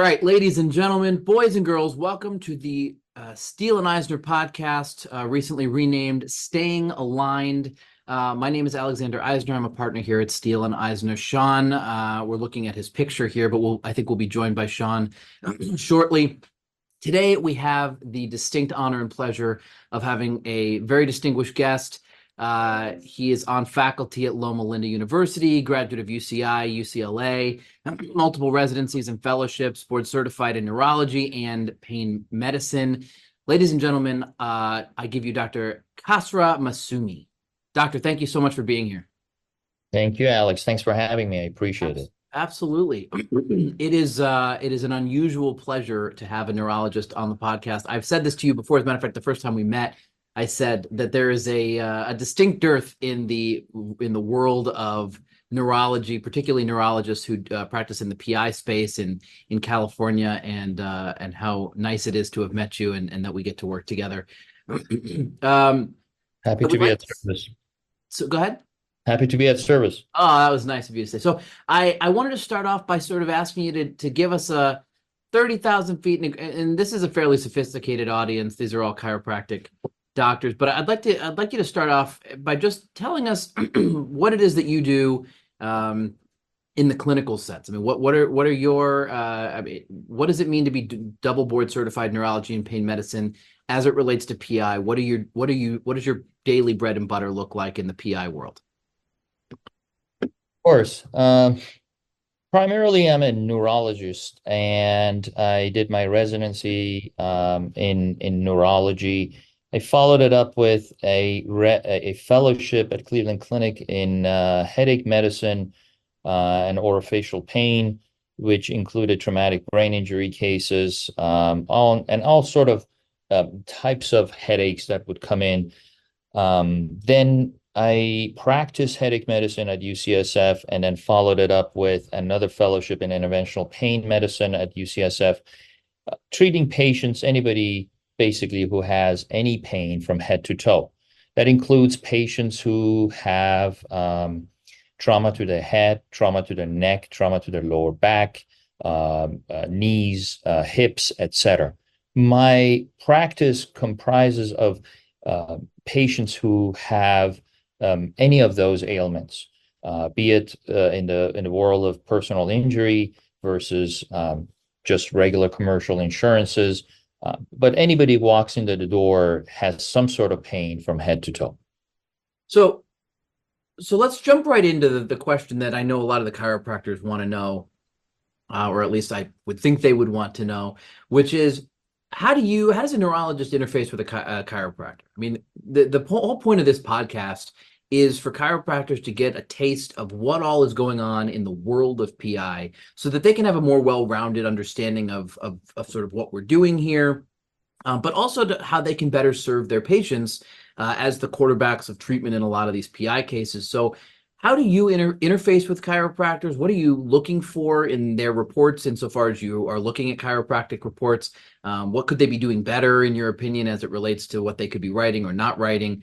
right, ladies and gentlemen, boys and girls, welcome to the Steele and Eisner podcast, recently renamed Staying Aligned. My name is Alexander Eisner. I'm a partner here at Steele and Eisner. Sean, we're looking at his picture here, but I think we'll be joined by Sean shortly. Today, we have the distinct honor and pleasure of having a very distinguished guest. He is on faculty at Loma Linda University, graduate of UCI, UCLA, multiple residencies and fellowships, board certified in neurology and pain medicine. Ladies and gentlemen, I give you Dr. Kasra Massumi. Doctor, thank you so much for being here. Thank you, Alex. Thanks for having me. I appreciate it. Absolutely. It is an unusual pleasure to have a neurologist on the podcast. I've said this to you before. As a matter of fact, the first time we met, I said that there is a distinct dearth in the world of neurology, particularly neurologists who practice in the PI space in California, and how nice it is to have met you and that we get to work together. Happy to be at service. So go ahead. Happy to be at service. Oh, that was nice of you to say. So I wanted to start off by sort of asking you to give us a 30,000 feet, and this is a fairly sophisticated audience. These are all chiropractic doctors, but I'd like you to start off by just telling us what it is that you do in the clinical sense. I mean, what are your what does it mean to be double board certified neurology and pain medicine as it relates to PI? What does your daily bread and butter look like in the PI world? Of course. Primarily, I'm a neurologist, and I did my residency in neurology. I followed it up with a fellowship at Cleveland Clinic in headache medicine and orofacial pain, which included traumatic brain injury cases, all sort of types of headaches that would come in. Then I practiced headache medicine at UCSF, and then followed it up with another fellowship in interventional pain medicine at UCSF, treating patients, anybody basically who has any pain from head to toe. That includes patients who have trauma to the head, trauma to the neck, trauma to their lower back, knees, hips, etc. My practice comprises of patients who have any of those ailments, be it in the world of personal injury versus just regular commercial insurances. But anybody who walks into the door has some sort of pain from head to toe. So let's jump right into the question that I know a lot of the chiropractors want to know, or at least I would think they would want to know, which is how does a neurologist interface with a chiropractor? I mean, the whole point of this podcast is for chiropractors to get a taste of what all is going on in the world of PI so that they can have a more well-rounded understanding of sort of what we're doing here, but also how they can better serve their patients as the quarterbacks of treatment in a lot of these PI cases. So how do you interface with chiropractors? What are you looking for in their reports insofar as you are looking at chiropractic reports? What could they be doing better, in your opinion, as it relates to what they could be writing or not writing?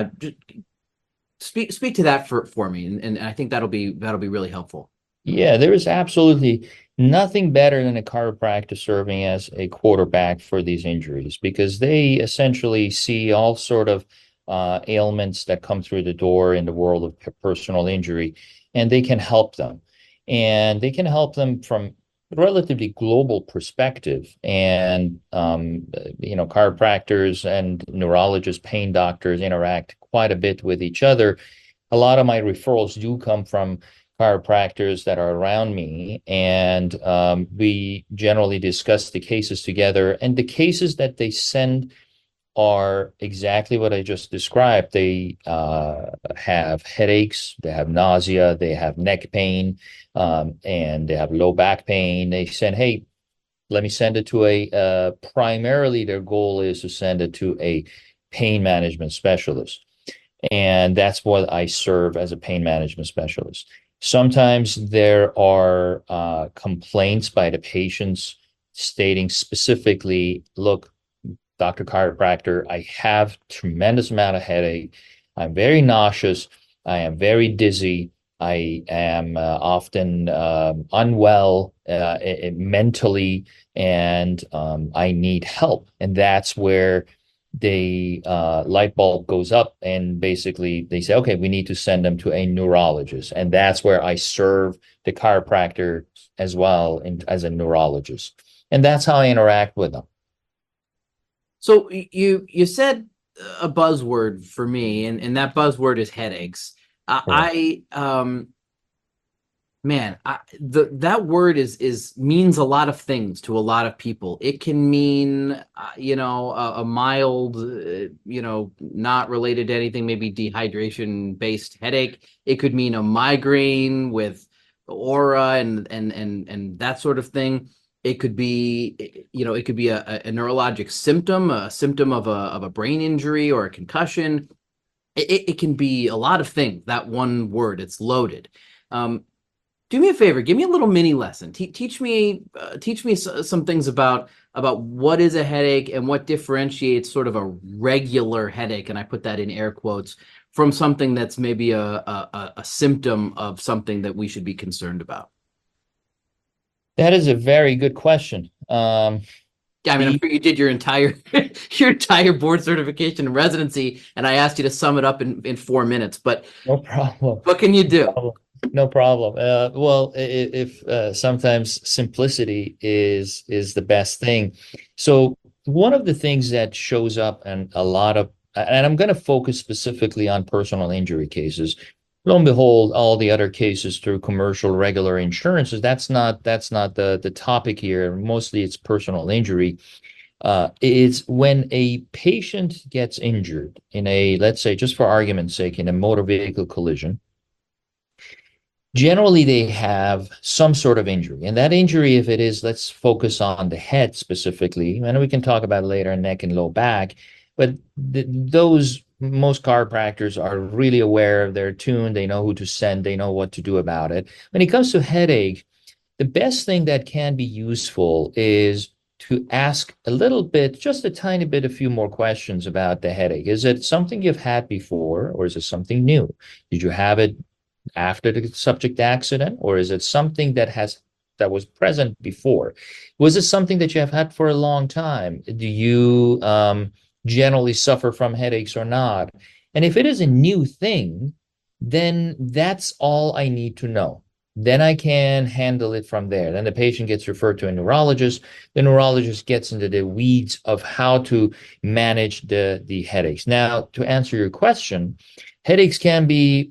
Speak to that for me, and I think that'll be really helpful. Yeah, there is absolutely nothing better than a chiropractor serving as a quarterback for these injuries, because they essentially see all sort of ailments that come through the door in the world of personal injury, and they can help them. And they can help them from a relatively global perspective. And, chiropractors and neurologists, pain doctors interact quite a bit with each other. A lot of my referrals do come from chiropractors that are around me, and we generally discuss the cases together. And the cases that they send are exactly what I just described. They have headaches, they have nausea, they have neck pain, and they have low back pain. They send, hey, let me send it to primarily their goal is to send it to a pain management specialist. And that's what I serve as a pain management specialist. Sometimes there are complaints by the patients stating specifically, look, Dr. Chiropractor, I have tremendous amount of headache. I'm very nauseous. I am very dizzy. I am often unwell mentally, and I need help. And that's where the light bulb goes up, and basically they say, okay, we need to send them to a neurologist. And that's where I serve the chiropractor as well as a neurologist. And that's how I interact with them. So you said a buzzword for me, and that buzzword is headaches. Man, that word is means a lot of things to a lot of people. It can mean a mild not related to anything, maybe dehydration based headache. It could mean a migraine with aura and that sort of thing. It could be it could be a neurologic symptom, a symptom of a brain injury or a concussion. It can be a lot of things. That one word, it's loaded. Do me a favor, give me a little mini lesson. Teach me some things about what is a headache and what differentiates sort of a regular headache, and I put that in air quotes, from something that's maybe a symptom of something that we should be concerned about. That is a very good question. Yeah, I mean, I'm sure you did your entire your entire board certification and residency, and I asked you to sum it up in 4 minutes. But no problem. What can you do? No problem. Well, if sometimes simplicity is the best thing. So one of the things that shows up and I'm going to focus specifically on personal injury cases. Lo and behold, all the other cases through commercial regular insurances, that's not the topic here. Mostly it's personal injury. It's when a patient gets injured in let's say, just for argument's sake, in a motor vehicle collision. Generally, they have some sort of injury. And that injury, if it is, let's focus on the head specifically, and we can talk about it later, neck and low back. But most chiropractors are really aware, they're tuned, they know who to send, they know what to do about it. When it comes to headache, the best thing that can be useful is to ask a little bit, just a tiny bit, a few more questions about the headache. Is it something you've had before, or is it something new? Did you have it after the subject accident, or is it something that was present before? Was it something that you have had for a long time? Do you generally suffer from headaches or not? And if it is a new thing, then that's all I need to know. Then I can handle it from there. Then the patient gets referred to a neurologist. The neurologist gets into the weeds of how to manage the headaches. Now, to answer your question, headaches can be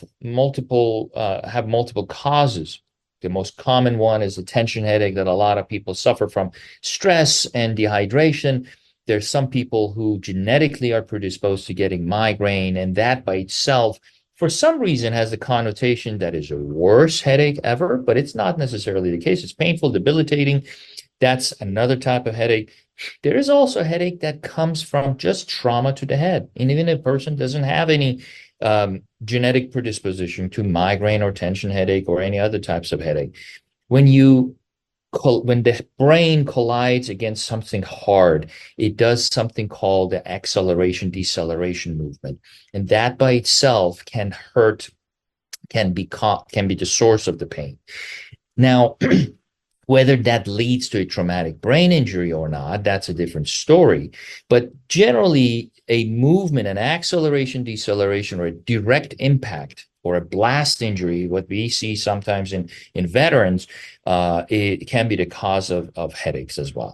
have multiple causes. The most common one is a tension headache that a lot of people suffer from stress and dehydration. There's some people who genetically are predisposed to getting migraine, and that by itself, for some reason, has the connotation that is a worst headache ever, but it's not necessarily the case. It's painful, debilitating. That's another type of headache. There is also a headache that comes from just trauma to the head. And even if a person doesn't have any genetic predisposition to migraine or tension headache or any other types of headache, when the brain collides against something hard, it does something called the acceleration deceleration movement. And that by itself can be the source of the pain. Now, whether that leads to a traumatic brain injury or not, that's a different story. But generally, a movement, an acceleration, deceleration, or a direct impact or a blast injury, what we see sometimes in veterans, it can be the cause of headaches as well.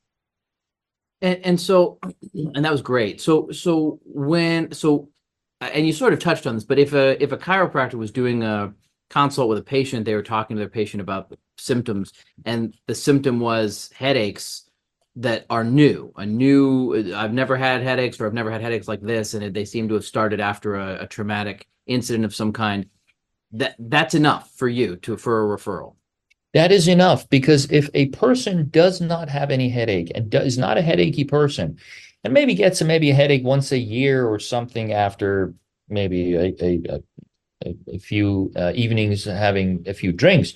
And that was great. And you sort of touched on this, but if a chiropractor was doing a consult with a patient, they were talking to their patient about symptoms, and the symptom was headaches that are new. I've never had headaches, or I've never had headaches like this, and they seem to have started after a traumatic incident of some kind. That's enough for you for a referral. That is enough, because if a person does not have any headache and is not a headachy person, and maybe gets maybe a headache once a year or something after maybe a few evenings having a few drinks,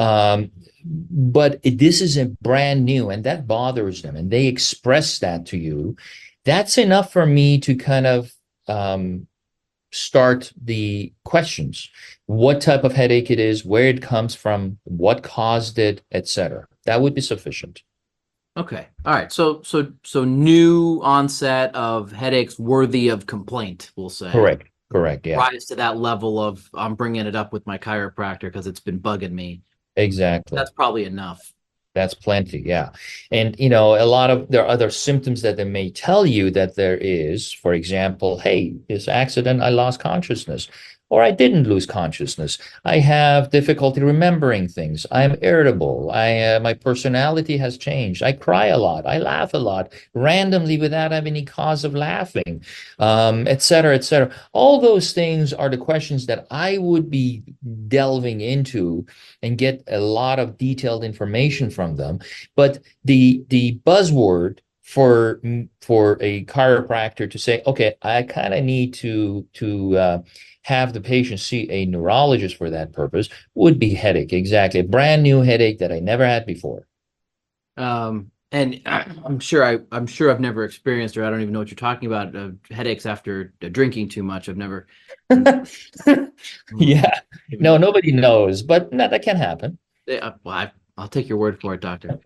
but this is a brand new, and that bothers them, and they express that to you, that's enough for me to kind of start the questions. What type of headache it is, where it comes from, what caused it, etc. That would be sufficient. Okay. All right. So new onset of headaches worthy of complaint, we'll say. Correct. Correct. Yeah. Rise to that level of I'm bringing it up with my chiropractor because it's been bugging me. Exactly. That's probably enough. That's plenty, yeah. And there are other symptoms that they may tell you that there is. For example, hey, this accident, I lost consciousness, or I didn't lose consciousness. I have difficulty remembering things. I'm irritable. My personality has changed. I cry a lot. I laugh a lot randomly without having any cause of laughing, et cetera, et cetera. All those things are the questions that I would be delving into and get a lot of detailed information from them. But the buzzword for a chiropractor to say, okay, I kind of need to have the patient see a neurologist for that purpose would be headache. Exactly. A brand new headache that I never had before. And I'm sure I've never experienced, or I don't even know what you're talking about, headaches after drinking too much. I've never. Yeah. No, nobody knows, but no, that can happen. Well, I'll take your word for it, doctor.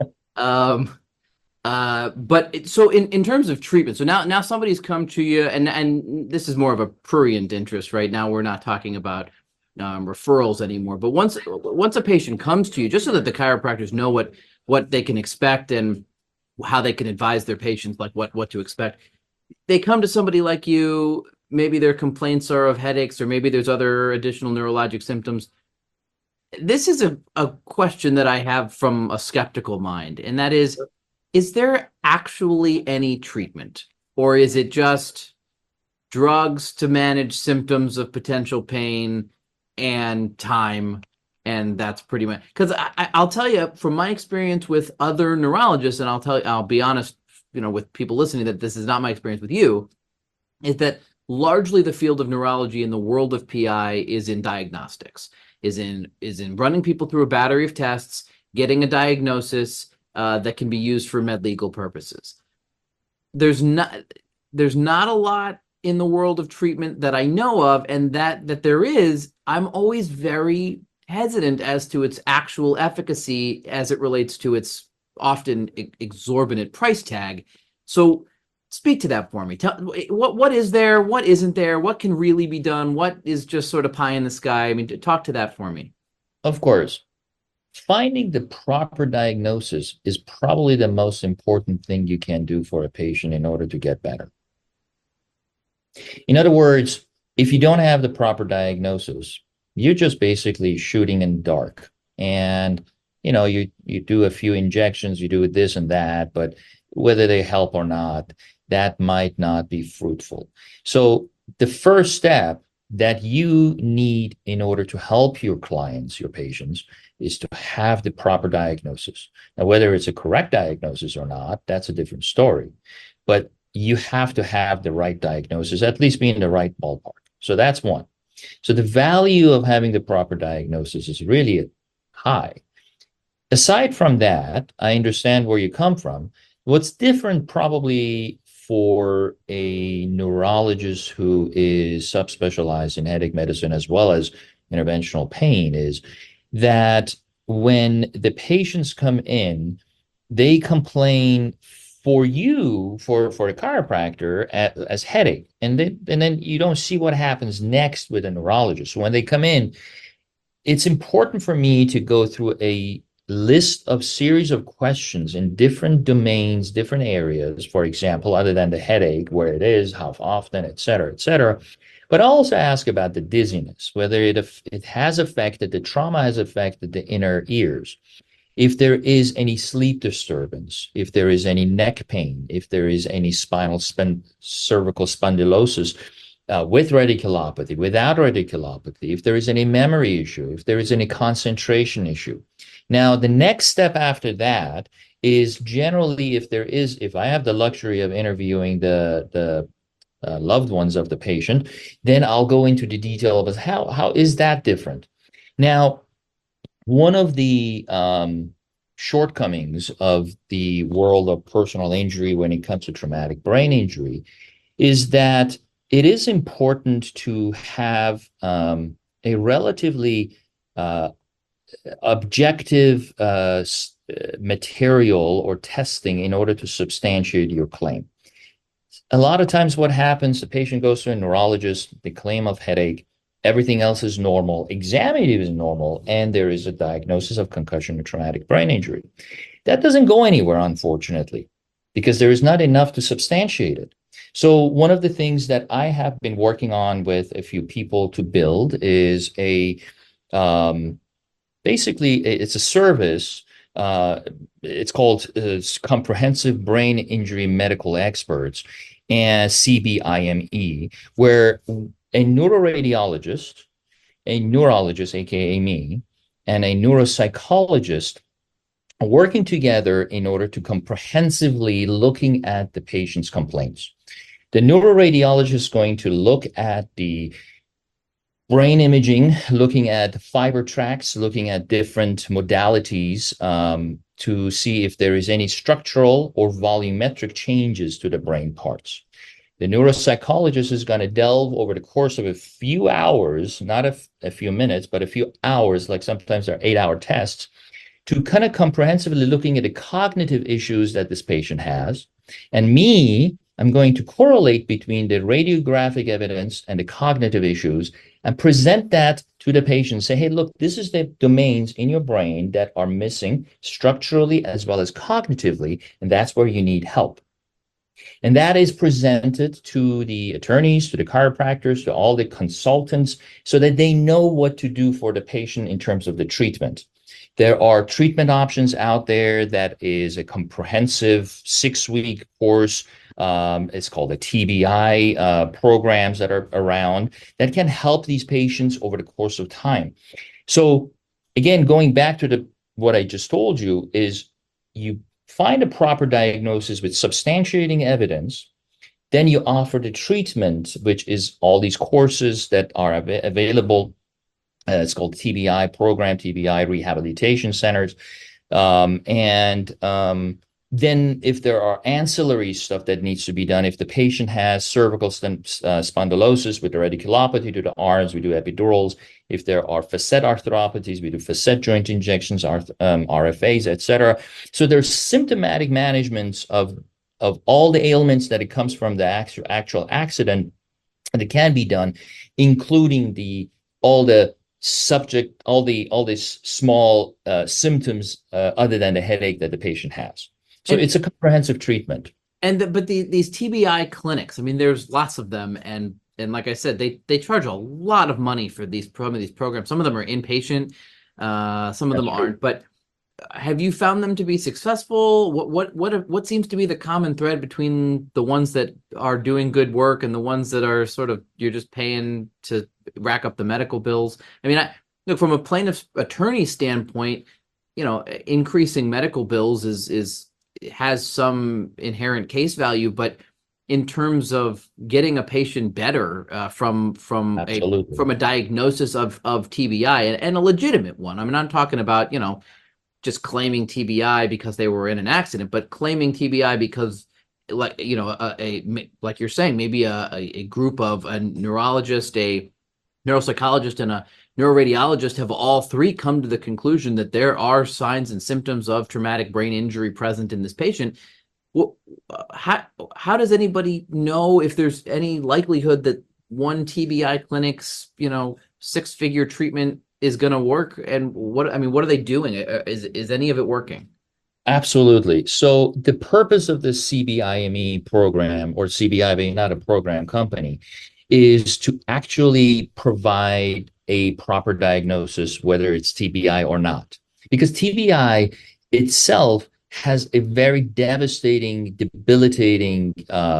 So in terms of treatment, so now somebody's come to you, and this is more of a prurient interest right now. We're not talking about referrals anymore. But once a patient comes to you, just so that the chiropractors know what they can expect and how they can advise their patients, like what to expect, they come to somebody like you. Maybe their complaints are of headaches, or maybe there's other additional neurologic symptoms. This is a question that I have from a skeptical mind, and that is there actually any treatment, or is it just drugs to manage symptoms of potential pain and time? And that's pretty much, because I'll tell you from my experience with other neurologists, and I'll be honest, with people listening, that this is not my experience with you, is that largely the field of neurology in the world of PI is in diagnostics, is in running people through a battery of tests, getting a diagnosis that can be used for med legal purposes. There's not a lot in the world of treatment that I know of, and that there is, I'm always very hesitant as to its actual efficacy as it relates to its often exorbitant price tag. So speak to that for me. Tell what is there, what isn't there, what can really be done, what is just sort of pie in the sky. I mean, talk to that for me. Of course. Finding the proper diagnosis is probably the most important thing you can do for a patient in order to get better. In other words, if you don't have the proper diagnosis, you're just basically shooting in the dark. And, you do a few injections, you do this and that, but whether they help or not, that might not be fruitful. So the first step that you need in order to help your clients, your patients, is to have the proper diagnosis. Now, whether it's a correct diagnosis or not, that's a different story. But you have to have the right diagnosis, at least be in the right ballpark. So that's one. So the value of having the proper diagnosis is really high. Aside from that, I understand where you come from. What's different probably for a neurologist who is subspecialized in headache medicine as well as interventional pain is that when the patients come in, they complain for a chiropractor as headache, and then you don't see what happens next with a neurologist. So when they come in, it's important for me to go through a list of series of questions in different domains, different areas, for example, other than the headache, where it is, how often, et cetera, but also ask about the dizziness, whether it has affected, the trauma has affected the inner ears, if there is any sleep disturbance, if there is any neck pain, if there is any cervical spondylosis, with radiculopathy, without radiculopathy, if there is any memory issue, if there is any concentration issue. Now, the next step after that is generally if I have the luxury of interviewing the loved ones of the patient, then I'll go into the detail of how is that different. Now, one of the shortcomings of the world of personal injury when it comes to traumatic brain injury is that it is important to have a relatively objective material or testing in order to substantiate your claim. A lot of times what happens, the patient goes to a neurologist, they claim of headache, everything else is normal, examinative is normal, and there is a diagnosis of concussion or traumatic brain injury. That doesn't go anywhere, unfortunately, because there is not enough to substantiate it. So one of the things that I have been working on with a few people to build is basically it's a service. It's called Comprehensive Brain Injury Medical Experts, and CBIME, where a neuroradiologist, a neurologist, aka me, and a neuropsychologist are working together in order to comprehensively looking at the patient's complaints. The neuroradiologist is going to look at the brain imaging, looking at fiber tracts, looking at different modalities to see if there is any structural or volumetric changes to the brain parts. The neuropsychologist is going to delve over the course of a few hours, not a few minutes, but a few hours, like sometimes there are 8-hour tests, to kind of comprehensively looking at the cognitive issues that this patient has. And me, I'm going to correlate between the radiographic evidence and the cognitive issues and present that to the patient. Say, hey, look, this is the domains in your brain that are missing structurally as well as cognitively, and that's where you need help. And that is presented to the attorneys, to the chiropractors, to all the consultants, so that they know what to do for the patient in terms of the treatment. There are treatment options out there that is a comprehensive 6-week course. It's called a TBI programs that are around that can help these patients over the course of time. So again, going back to what I just told you is you find a proper diagnosis with substantiating evidence, then you offer the treatment, which is all these courses that are available. It's called TBI program, TBI rehabilitation centers. Then if there are ancillary stuff that needs to be done, if the patient has cervical spondylosis with the radiculopathy to the arms, we do epidurals. If there are facet arthropathies, we do facet joint injections, RFAs, etc. So there's symptomatic management of all the ailments that it comes from the actual accident that can be done, including all these small symptoms other than the headache that the patient has. So it's a comprehensive treatment. But these TBI clinics, I mean, there's lots of them, and like I said, they charge a lot of money for these programs. Some of them are inpatient, some of them aren't. But have you found them to be successful? What seems to be the common thread between the ones that are doing good work and the ones that are sort of you're just paying to rack up the medical bills? I mean, look, from a plaintiff's attorney standpoint, increasing medical bills has some inherent case value, but in terms of getting a patient better from a diagnosis of TBI and a legitimate one. I mean, I'm talking about just claiming TBI because they were in an accident, but claiming TBI because like you're saying, maybe a group of a neurologist, a neuropsychologist, and a neuroradiologist have all three come to the conclusion that there are signs and symptoms of traumatic brain injury present in this patient. Well, how does anybody know if there's any likelihood that one TBI clinic's 6-figure treatment is going to work? And what are they doing? Is any of it working? Absolutely. So the purpose of the CBIME program, or CBI being not a program company, is to actually provide a proper diagnosis, whether it's TBI or not. Because TBI itself has a very devastating, debilitating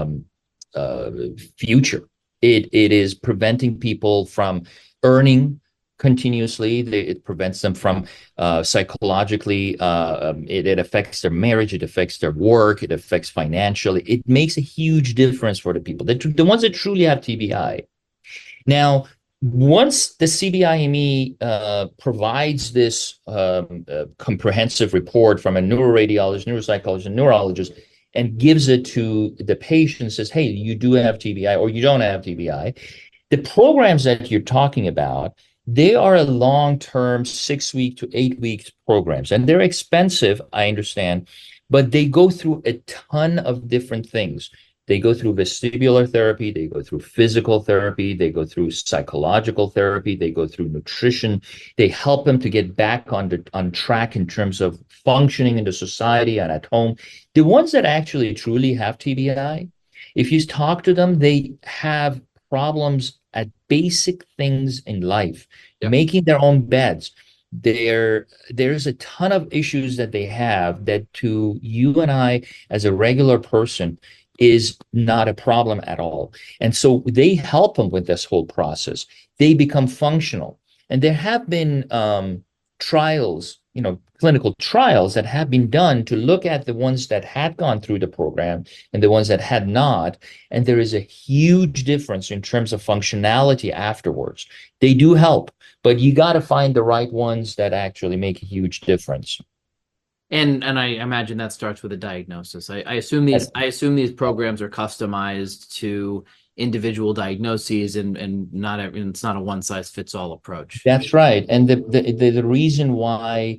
future. It is preventing people from earning continuously. It prevents them from psychologically. It affects their marriage. It affects their work. It affects financially. It makes a huge difference for the people, the ones that truly have TBI. Now, once the CBIME provides this comprehensive report from a neuroradiologist, neuropsychologist, and neurologist, and gives it to the patient, says, hey, you do have TBI or you don't have TBI. The programs that you're talking about, they are a long-term 6 week to 8 week programs, and they're expensive, I understand, but they go through a ton of different things. They go through vestibular therapy, they go through physical therapy, they go through psychological therapy, they go through nutrition. They help them to get back on track in terms of functioning in the society and at home. The ones that actually truly have TBI, if you talk to them, they have problems at basic things in life, making their own beds. There's a ton of issues that they have that to you and I as a regular person is not a problem at all. And so they help them with this whole process. They become functional. And there have been trials, clinical trials that have been done to look at the ones that had gone through the program and the ones that had not. And there is a huge difference in terms of functionality afterwards. They do help, but you got to find the right ones that actually make a huge difference. And I imagine that starts with a diagnosis. I assume these programs are customized to individual diagnoses and it's not a one size fits all approach. That's right. And the reason why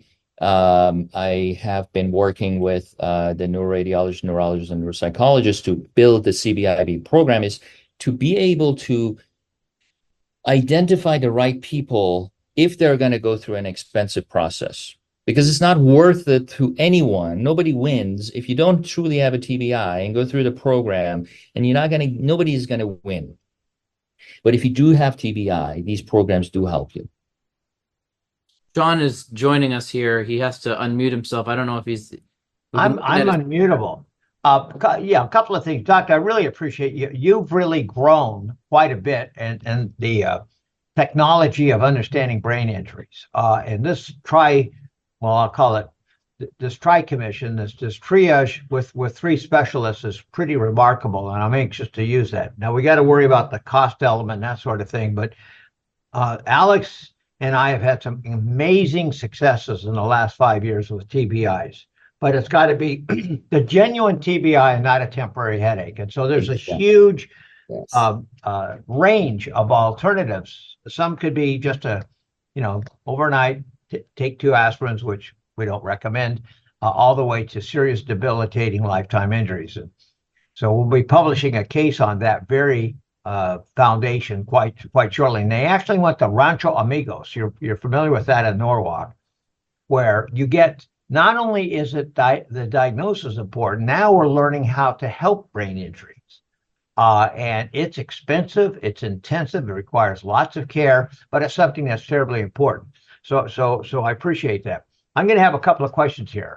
I have been working with the neuroradiologists, neurologists, and neuropsychologists to build the CBIB program is to be able to identify the right people if they're going to go through an expensive process. Because it's not worth it to anyone. Nobody wins if you don't truly have a TBI and go through the program, and nobody's going to win. But if you do have TBI, these programs do help you. John is joining us here. He has to unmute himself. I don't know if he's. I'm unmutable. Yeah, a couple of things, Doctor. I really appreciate you. You've really grown quite a bit, and the technology of understanding brain injuries. And this I'll call it this tri-commission, this triage with 3 specialists is pretty remarkable, and I'm anxious to use that. Now we got to worry about the cost element, that sort of thing, but Alex and I have had some amazing successes in the last 5 years with TBIs, but it's got to be the genuine TBI and not a temporary headache. And so there's a huge range of alternatives. Some could be just overnight, take 2 aspirins, which we don't recommend, all the way to serious debilitating lifetime injuries. And so we'll be publishing a case on that very foundation quite shortly. And they actually went to Rancho Amigos. You're familiar with that in Norwalk, where you get, not only is it the diagnosis important, now we're learning how to help brain injuries. And it's expensive, it's intensive, it requires lots of care, but it's something that's terribly important. So I appreciate that. I'm going to have a couple of questions here.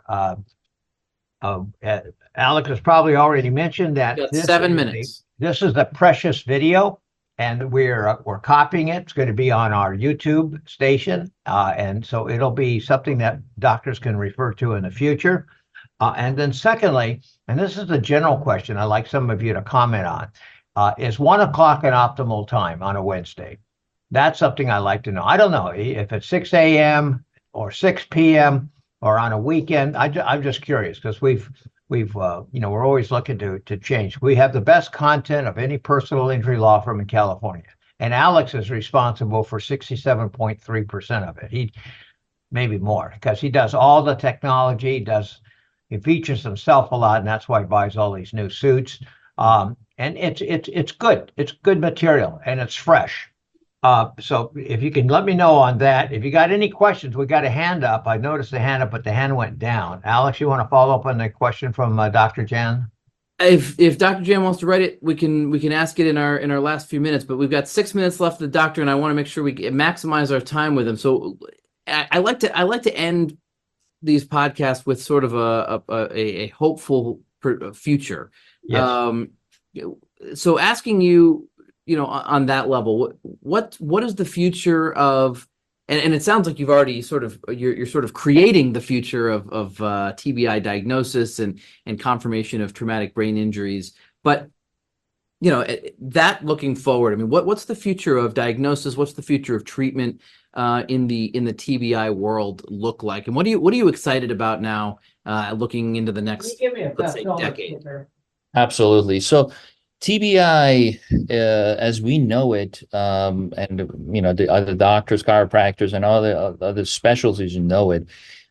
Alex has probably already mentioned that this 7 minutes. This is a precious video, and we're copying it. It's going to be on our YouTube station, and so it'll be something that doctors can refer to in the future. And then secondly, and this is a general question I'd like some of you to comment on, is 1 o'clock an optimal time on a Wednesday? That's something I like to know. I don't know if it's 6 a.m. or 6 p.m. or on a weekend. I'm just curious because we're always looking to change. We have the best content of any personal injury law firm in California, and Alex is responsible for 67.3% of it. He maybe more because he does all the technology. He features himself a lot, and that's why he buys all these new suits. And it's good. It's good material, and it's fresh. So if you can let me know on that. If you got any questions, we got a hand up. I noticed the hand up, but the hand went down. Alex, you want to follow up on the question from Dr. Jan? If Dr. Jan wants to write it, we can ask it in our last few minutes. But we've got 6 minutes left of the doctor, and I want to make sure we maximize our time with him. So I like to end these podcasts with sort of a hopeful future. Yes. So asking you, on that level, what is the future of, and it sounds like you've already you're sort of creating the future of TBI diagnosis and confirmation of traumatic brain injuries. But that looking forward, I mean, what's the future of diagnosis? What's the future of treatment? in the TBI world look like? And what are you excited about now, looking into the next, let's say, decade? Absolutely. So TBI, as we know it, and the other doctors, chiropractors, and all the other specialties know it,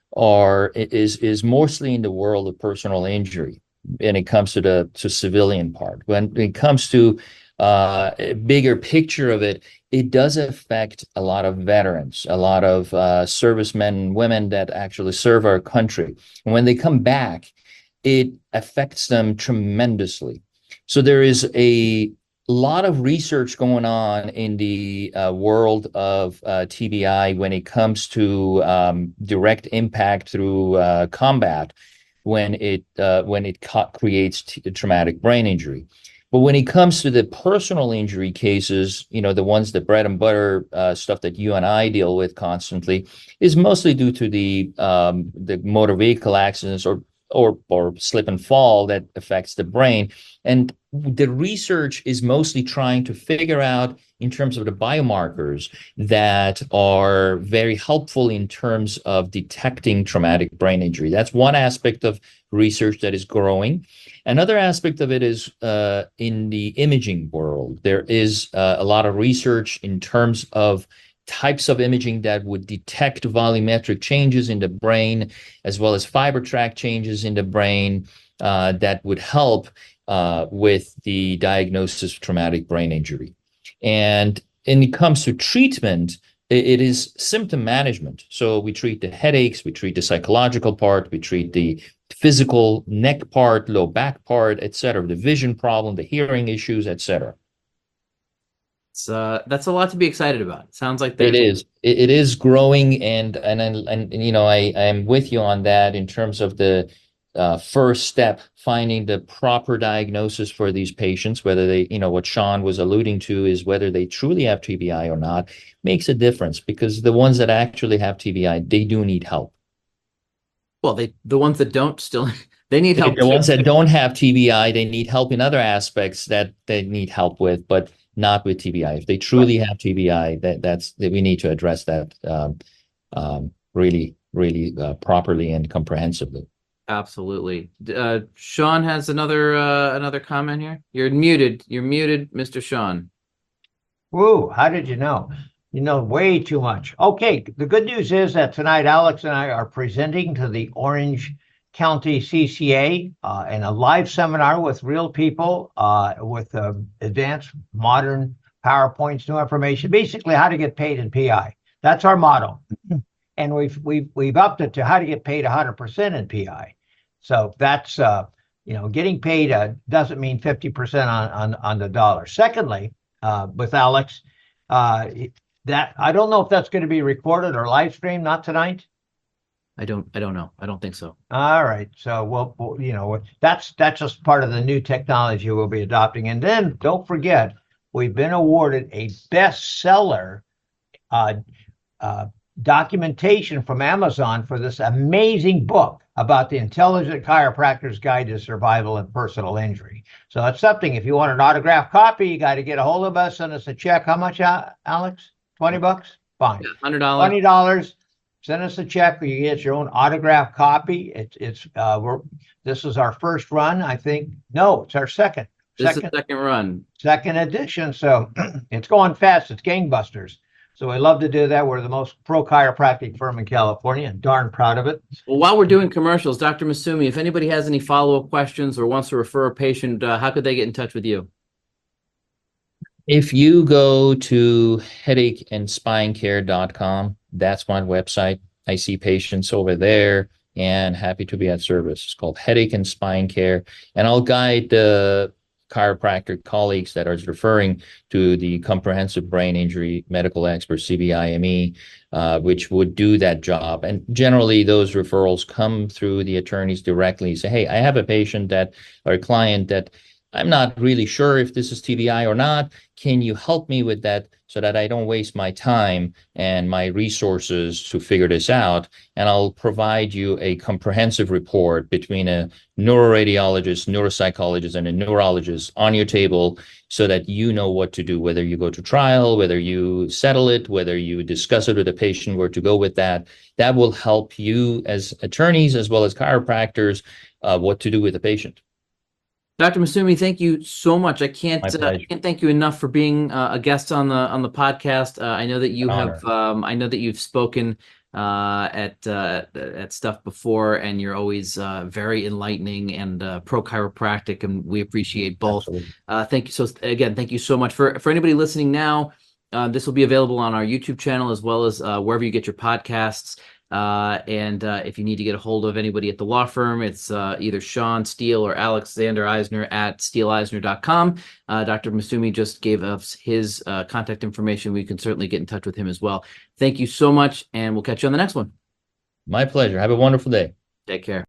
is mostly in the world of personal injury when it comes to the civilian part. When it comes to a bigger picture of it, it does affect a lot of veterans, a lot of servicemen and women that actually serve our country. And when they come back, it affects them tremendously. So there is a lot of research going on in the world of TBI when it comes to direct impact through combat when it creates traumatic brain injury. But when it comes to the personal injury cases, the ones that bread and butter stuff that you and I deal with constantly is mostly due to the motor vehicle accidents or slip and fall that affects the brain. And the research is mostly trying to figure out in terms of the biomarkers that are very helpful in terms of detecting traumatic brain injury. That's one aspect of research that is growing. Another aspect of it is in the imaging world. There is a lot of research in terms of types of imaging that would detect volumetric changes in the brain, as well as fiber tract changes in the brain that would help with the diagnosis of traumatic brain injury. And when it comes to treatment, it is symptom management. So we treat the headaches, we treat the psychological part, we treat the physical neck part, low back part, etc., the vision problem, the hearing issues, etc. That's a lot to be excited about. It sounds like it is growing, and I am with you on that in terms of the first step, finding the proper diagnosis for these patients, whether they, what Sean was alluding to is whether they truly have TBI or not, makes a difference, because the ones that actually have TBI, they do need help. Well, the ones that don't still, they need help. The ones that don't have TBI, they need help in other aspects that they need help with, but not with TBI. If they truly have TBI, that we need to address that really properly and comprehensively. Absolutely. Sean has another comment here. You're muted, Mr. Sean. Whoa, how did you know? You know way too much. Okay, the good news is that tonight Alex and I are presenting to the Orange County CCA in a live seminar with real people with advanced modern PowerPoints, new information, basically how to get paid in PI. That's our motto. And we've upped it to how to get paid 100% in PI. So that's getting paid doesn't mean 50% on the dollar. Secondly, with Alex, that I don't know if that's going to be recorded or live streamed, not tonight. I don't know. I don't think so. All right. So we'll that's just part of the new technology we'll be adopting. And then don't forget, we've been awarded a bestseller documentation from Amazon for this amazing book about the Intelligent Chiropractor's Guide to Survival and Personal Injury. So that's something, if you want an autographed copy, you got to get a hold of us, send us a check. How much, Alex? $20? Fine. Yeah, $100. $20. Send us a check, or you get your own autographed copy. This is our first run, I think. No, it's our second. This is second run. Second edition. So it's going fast. It's gangbusters. So I love to do that. We're the most pro chiropractic firm in California, and darn proud of it. Well, while we're doing commercials, Dr. Massumi, if anybody has any follow-up questions or wants to refer a patient, how could they get in touch with you? If you go to headacheandspinecare.com, that's my website. I see patients over there and happy to be at service. It's called Headache and Spine Care. And I'll guide the chiropractic colleagues that are referring to the comprehensive brain injury medical expert, CBIME, which would do that job. And generally, those referrals come through the attorneys directly. Say, hey, I have a patient or a client that I'm not really sure if this is TBI or not. Can you help me with that so that I don't waste my time and my resources to figure this out? And I'll provide you a comprehensive report between a neuroradiologist, neuropsychologist, and a neurologist on your table so that you know what to do, whether you go to trial, whether you settle it, whether you discuss it with the patient, where to go with that. That will help you as attorneys as well as chiropractors what to do with the patient. Dr. Massumi, thank you so much. I My can't pleasure. thank you enough for being a guest on the podcast. I know that you An have I know that you've spoken at stuff before, and you're always very enlightening and pro chiropractic, and we appreciate both. Absolutely. Thank you. So again, thank you so much for anybody listening now. This will be available on our YouTube channel as well as wherever you get your podcasts. And if you need to get a hold of anybody at the law firm, it's either Sean Steele or Alexander Eisner at steeleisner.com. Dr. Massumi just gave us his contact information. We can certainly get in touch with him as well. Thank you so much, and we'll catch you on the next one. My pleasure. Have a wonderful day. Take care.